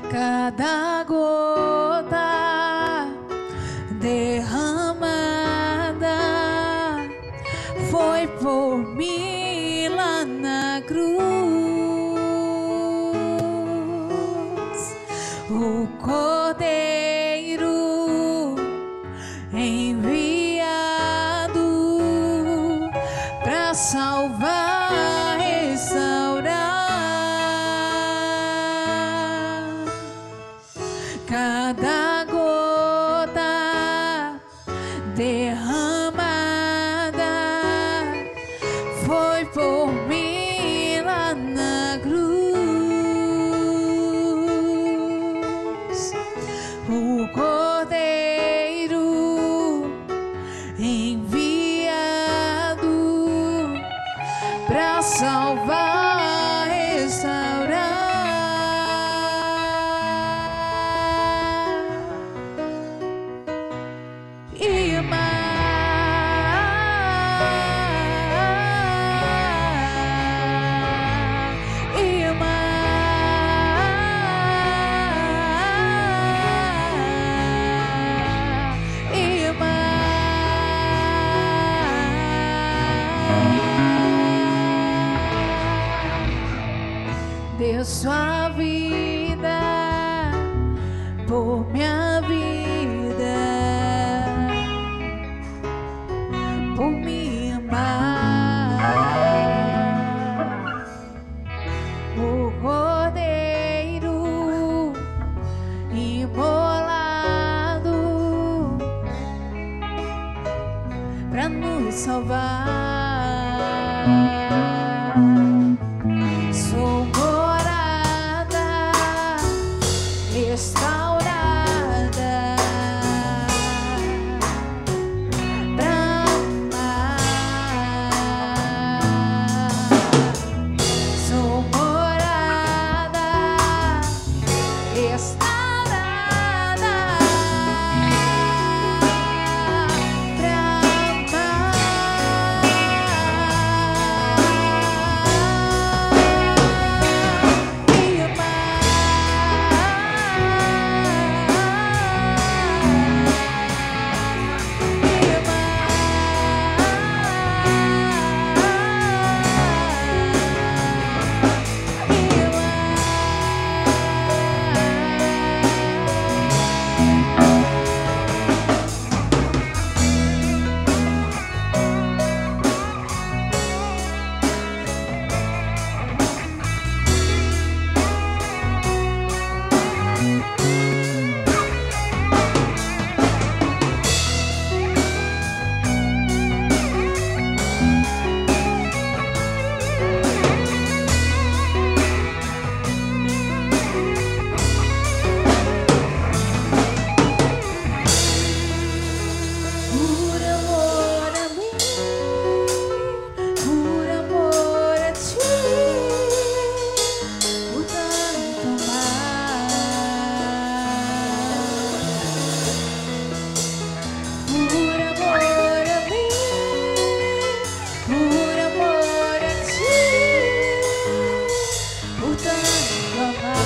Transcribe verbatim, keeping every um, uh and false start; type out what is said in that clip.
cada gota derramada foi por mim lá na cruz. O Cordeiro enviado para salvar, restaurar. Cada gota derramada foi por mim lá na cruz. O Cordeiro enviado para salvar, restaurar. E mais, e mais, e mais. Deu sua vida por minha vida, por me amar. O Cordeiro imolado pra nos salvar. Sou morada restaurada pra amar. Sou morada restaurada pra por amor a ti, por tanto amar.